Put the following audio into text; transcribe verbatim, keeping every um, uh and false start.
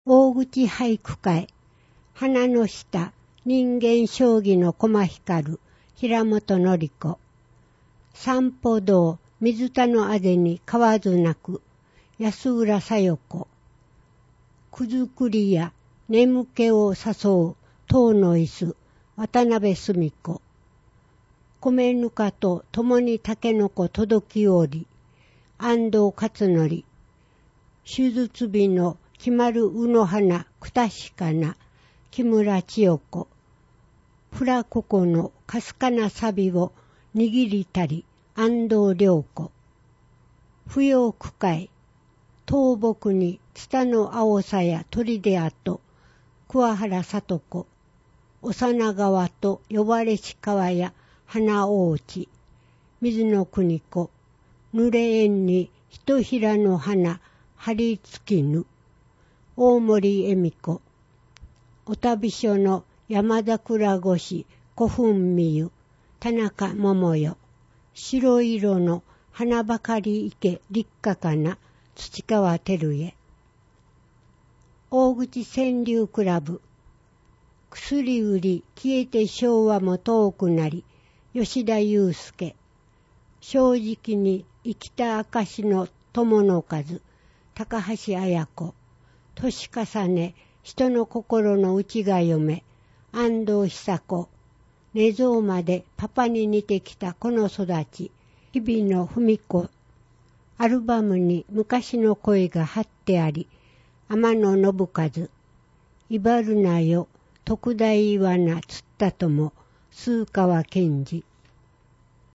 大口俳句会、花の下、人間将棋の駒光る、平本典子。散歩道、水田のあぜに河津なく、安浦さよ子。くずくりや眠気を誘う、塔の椅子、渡辺澄子。米ぬかと共に竹の子届きおり、安藤勝則。手術日の決まるうの花くたしかな、木村千代子。フラココのかすかなサビを握りたり、安藤良子。不要区会、倒木にツタの青さや鳥であと、桑原里子。幼川と呼ばれし川や花大地、水の国子。濡れ縁にひとひらの花、張り付きぬ。大森恵美子。お旅所の山桜越し、古墳見ゆ、田中桃代。白色の花ばかり池立花かな、土川照江。大口川柳クラブ。薬売り消えて昭和も遠くなり、吉田祐介。正直に生きた証の友の数、高橋綾子。年重ね、人の心の内が読め、安藤久子。寝相までパパに似てきたこの育ち、日々の文子。アルバムに昔の声が貼ってあり、天野信和。威張るなよ、特大岩な釣ったとも、数川健二。